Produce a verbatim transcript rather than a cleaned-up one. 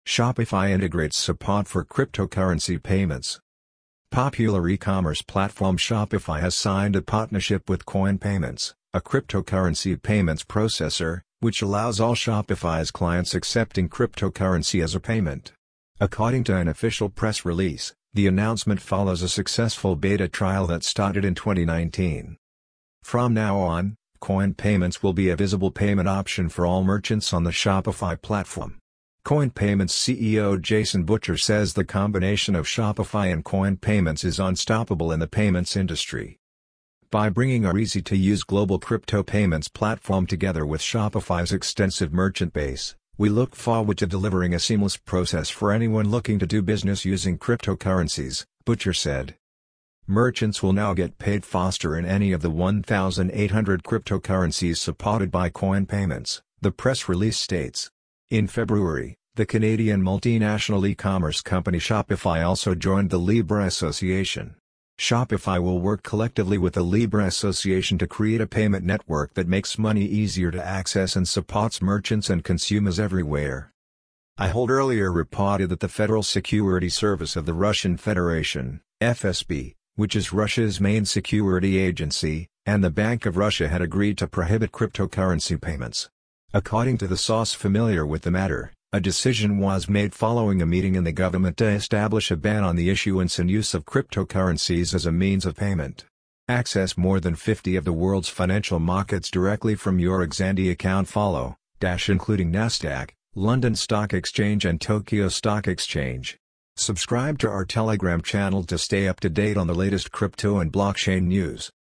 Shopify integrates support for cryptocurrency payments. Popular e-commerce platform Shopify has signed a partnership with Coin Payments, a cryptocurrency payments processor, which allows all Shopify's clients accepting cryptocurrency as a payment. According to an official press release, the announcement follows a successful beta trial that started in twenty nineteen. From now on, Coin Payments will be a visible payment option for all merchants on the Shopify platform. Coin Payments C E O Jason Butcher says the combination of Shopify and Coin Payments is unstoppable in the payments industry. By bringing our easy-to-use global crypto payments platform together with Shopify's extensive merchant base, we look forward to delivering a seamless process for anyone looking to do business using cryptocurrencies, Butcher said. Merchants will now get paid faster in any of the one thousand eight hundred cryptocurrencies supported by Coin Payments, the press release states. In February, the Canadian multinational e-commerce company Shopify also joined the Libra Association. Shopify will work collectively with the Libra Association to create a payment network that makes money easier to access and supports merchants and consumers everywhere. Ahold earlier reported that the Federal Security Service of the Russian Federation, F S B, which is Russia's main security agency, and the Bank of Russia had agreed to prohibit cryptocurrency payments. According to the source familiar with the matter, a decision was made following a meeting in the government to establish a ban on the issuance and use of cryptocurrencies as a means of payment. Access more than fifty of the world's financial markets directly from your Xandi account follow, dash including Nasdaq, London Stock Exchange and Tokyo Stock Exchange. Subscribe to our Telegram channel to stay up to date on the latest crypto and blockchain news.